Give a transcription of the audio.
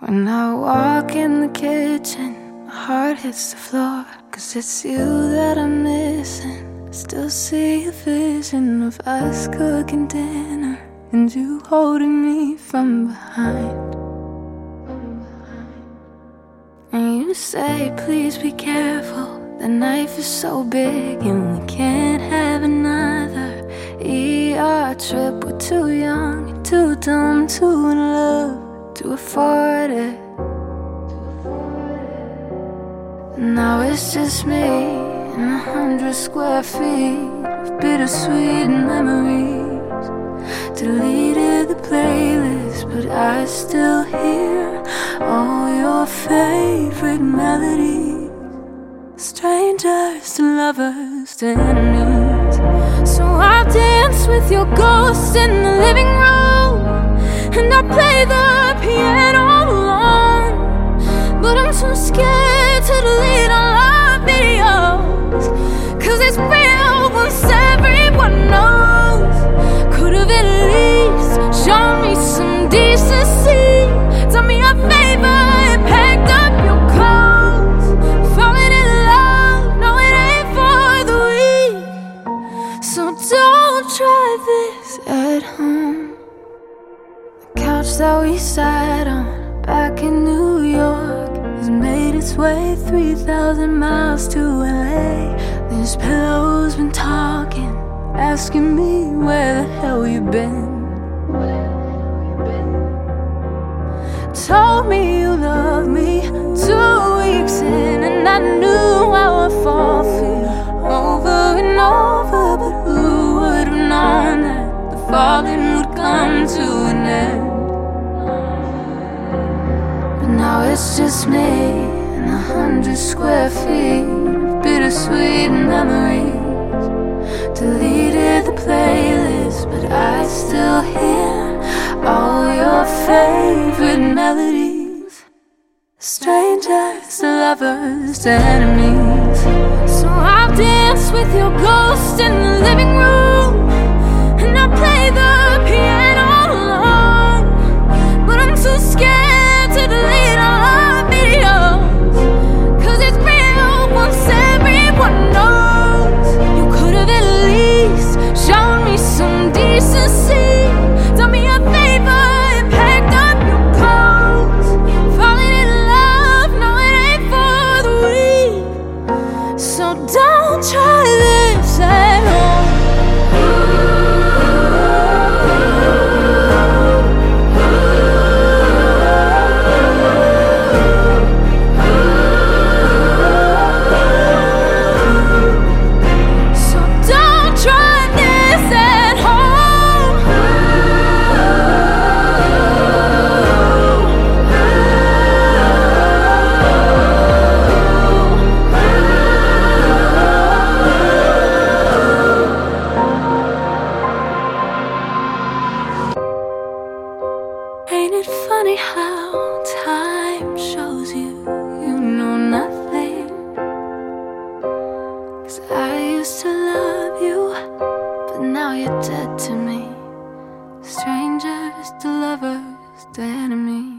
When I walk in the kitchen, my heart hits the floor, 'cause it's you that I'm missing. Still see a vision of us cooking dinner and you holding me from behind. And you say, please be careful, the knife is so big and we can't have another ER trip. We're too young and too dumb, too in love to afford it. Now it's just me and 100 square feet of bittersweet memories. Deleted the playlist, but I still hear all your favorite melodies. Strangers to lovers to enemies. So I'll dance with your ghost in the living room, and I'll play the piano alone. But I'm too scared to delete all our videos, 'cause it's real once everyone knows. Could've at least shown me some decency. Done me a favor and packed up your clothes. Falling in love, no it ain't for the weak. So don't try this at home. The couch that we sat on back in New York has made its way 3,000 miles to LA. This pillow's been talking, asking me where the hell you been. Told me you loved me 2 weeks in, and I knew I would fall for you over and over. But who would have known that the falling would come to an end? But now it's just me and 100 square feet of bittersweet memories. Deleted the playlist, but I still hear all your favorite melodies. Strangers to lovers to enemies. So I'll dance with your ghost in the living room, and I'll play the piano alone. But I'm too scared to delete all our videos, 'cause it's real once everyone knows. You could've at least shown me some decency. Done me a favor and packed up your clothes. Falling in love, no it ain't for the weak. So don't try this at home. So don't try this at home. Ain't it funny how time shows you know nothing? 'Cause I used to love you, but now you're dead to me. Strangers to lovers to enemies.